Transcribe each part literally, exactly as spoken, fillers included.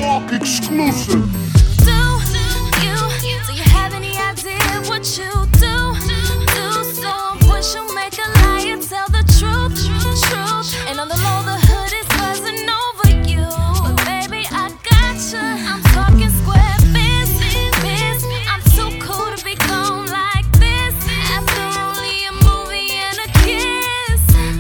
Park exclusive. Do you, do you have any idea what you do? Do so once you make a liar tell the truth, truth. And on the low the hood is buzzing over you. But baby I gotcha, I'm talking square biz, biz. I'm too cool to be gone like this. After only a movie and a kiss.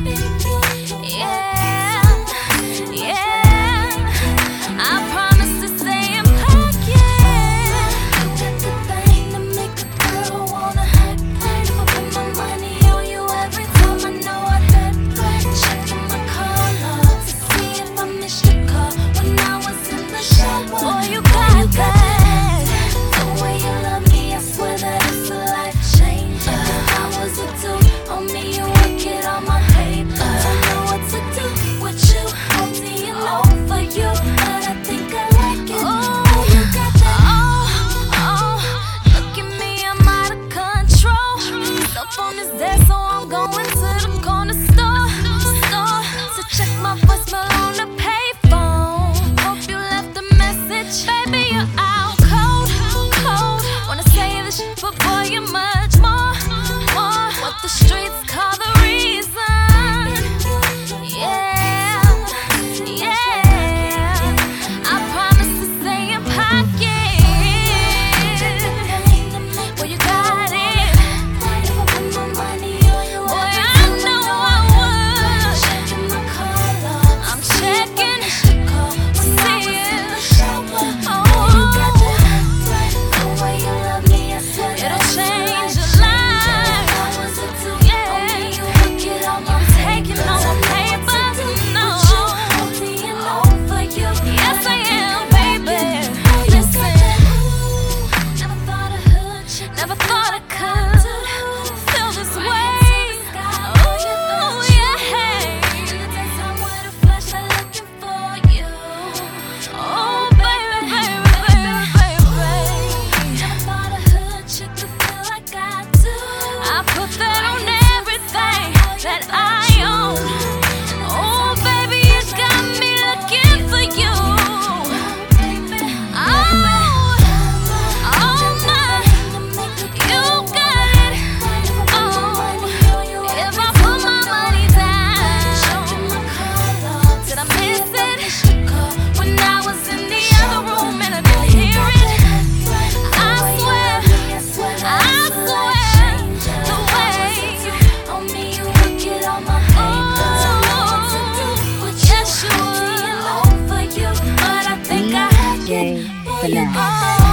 Yeah, yeah. I promise to stay in pocket. Got the thing to make a girl wanna act right. If I put my money on you every time, I know I'd bet right. Checking my color to see if I missed your call when I was in the shower. Boy, you got that. The way you love me, I swear that it's a life changer. If I was a dude, on me you would get all my paper. Don't know what to do with you. O T and O for you, but I think I like it. Oh, you got that. Oh, oh, look at me, I'm out of control. Cell phone is dead, so I'm going to the corner store, store to check my voicemail on the payphone. Hope you left a message, baby. You're out cold, cold. Wanna say this shit, but boy, you're much more, more. What the streets call the reason. Yeah, yeah. I promise to stay in pocket. Well, you got it. Boy, I know I would. I'm checking to see it. Oh, it'll change your life. Yeah, you're taking all my paper. No. Yes, I am, baby. Listen, never thought I could feel this way. Ooh, yeah. Oh, baby, baby, baby, baby. I put that on everything that I own. Oh, baby, you got me looking for you. Oh, oh my, you got it. Oh, if I put my money down, did I miss it? When I was in the other room and I didn't hear it. I swear, I swear, the way on me you would get on my oh, yes you would. For you, but I think I had D J it. Finesse. Oh.